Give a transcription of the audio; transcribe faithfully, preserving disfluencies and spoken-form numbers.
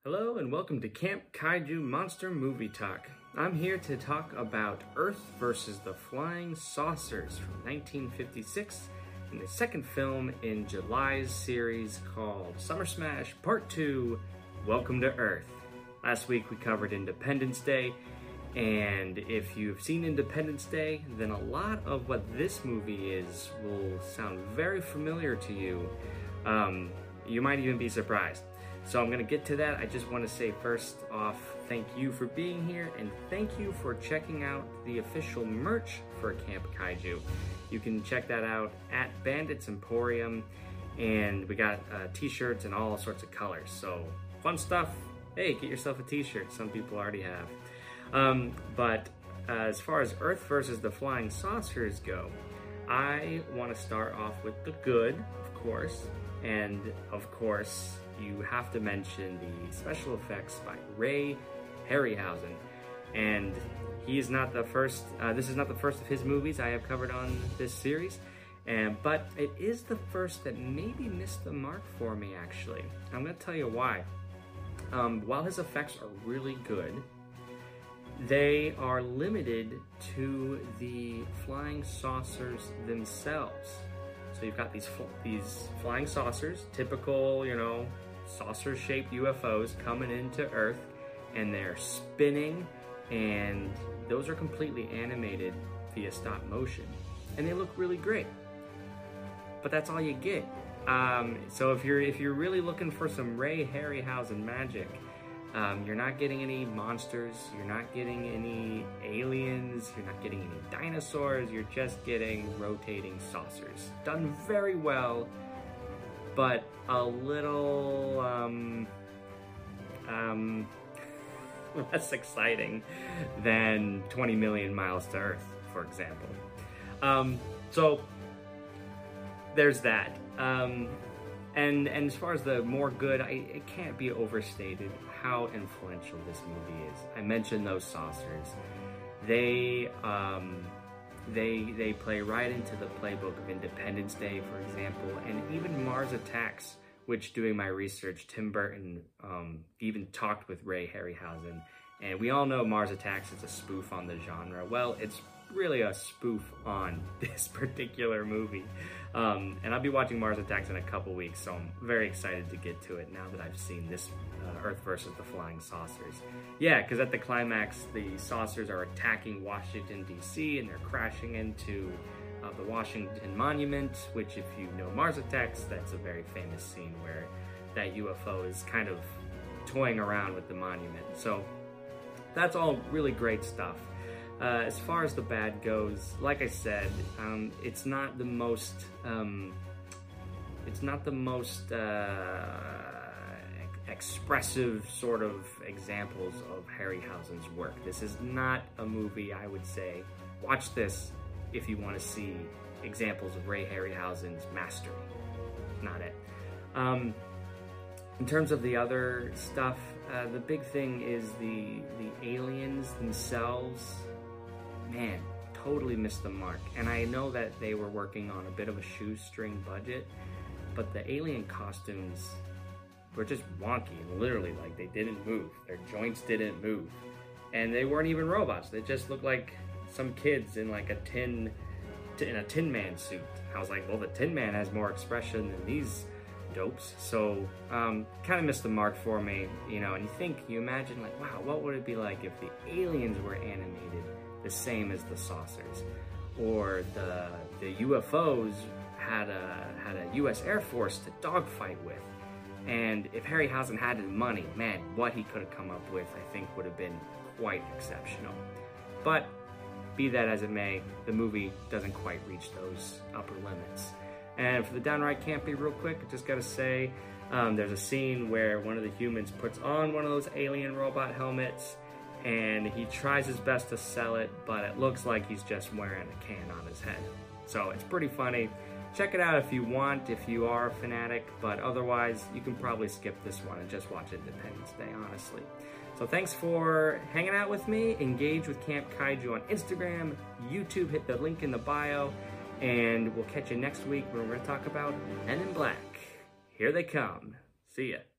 Hello and welcome to Camp Kaiju Monster Movie Talk. I'm here to talk about Earth versus the Flying Saucers from nineteen fifty-six and the second film in July's series called Summer Smash Part two, Welcome to Earth. Last week we covered Independence Day, and if you've seen Independence Day, then a lot of what this movie is will sound very familiar to you. Um, you might even be surprised. So I'm gonna get to that. I just wanna say first off, thank you for being here and thank you for checking out the official merch for Camp Kaiju. You can check that out at Bandits Emporium, and we got uh, t-shirts in all sorts of colors. So fun stuff. Hey, get yourself a t-shirt. Some people already have. Um, but uh, as far as Earth versus the Flying Saucers go, I wanna start off with the good, of course, and of course, you have to mention the special effects by Ray Harryhausen. And he is not the first, uh, this is not the first of his movies I have covered on this series, and but it is the first that maybe missed the mark for me, actually. I'm gonna tell you why. Um, while his effects are really good, they are limited to the flying saucers themselves. So you've got these these flying saucers, typical, you know, saucer-shaped U F Os coming into Earth, and they're spinning, and those are completely animated via stop motion, and they look really great. But that's all you get. Um, so if you're if you're really looking for some Ray Harryhausen magic, um, you're not getting any monsters, you're not getting any aliens, you're not getting any dinosaurs, you're just getting rotating saucers. Done very well, but a little um, um, less exciting than twenty million miles to Earth, for example. Um, so there's that. Um, and, and as far as the more good, I, it can't be overstated how influential this movie is. I mentioned those saucers. They, um, they, they play right into the playbook of Independence Day, for example, and even Mars Attacks, which, doing my research, Tim Burton um, even talked with Ray Harryhausen. And we all know Mars Attacks is a spoof on the genre. Well, it's really a spoof on this particular movie. Um, and I'll be watching Mars Attacks in a couple weeks, so I'm very excited to get to it now that I've seen this uh, Earth versus the Flying Saucers. Yeah, because at the climax, the saucers are attacking Washington, D C, and they're crashing into uh, the Washington Monument, which, if you know Mars Attacks, that's a very famous scene where that U F O is kind of toying around with the monument. So that's all really great stuff. Uh, as far as the bad goes, like I said, um, it's not the most, um, it's not the most uh, expressive sort of examples of Harryhausen's work. This is not a movie I would say, watch this if you want to see examples of Ray Harryhausen's mastery. Not it. Um, in terms of the other stuff, uh, the big thing is the, the aliens themselves. Man, totally missed the mark. And I know that they were working on a bit of a shoestring budget, but the alien costumes were just wonky, and literally, like, they didn't move. Their joints didn't move. And they weren't even robots. They just looked like some kids in like a tin, in a Tin Man suit. I was like, well, the Tin Man has more expression than these dopes. So, um, kind of missed the mark for me, you know, and you think, you imagine, like, wow, what would it be like if the aliens were animated the same as the saucers, or the the U F Os had a had a U S Air Force to dogfight with. And if Harryhausen had his money, man, what he could have come up with, I think, would have been quite exceptional. But be that as it may, the movie doesn't quite reach those upper limits. And for the downright campy, real quick, I just gotta say, um, there's a scene where one of the humans puts on one of those alien robot helmets, and he tries his best to sell it, but it looks like he's just wearing a can on his head. So it's pretty funny. Check it out if you want, if you are a fanatic, but otherwise, you can probably skip this one and just watch Independence Day, honestly. So thanks for hanging out with me. Engage with Camp Kaiju on Instagram, YouTube, hit the link in the bio, and we'll catch you next week when we're gonna talk about Men in Black. Here they come. See ya.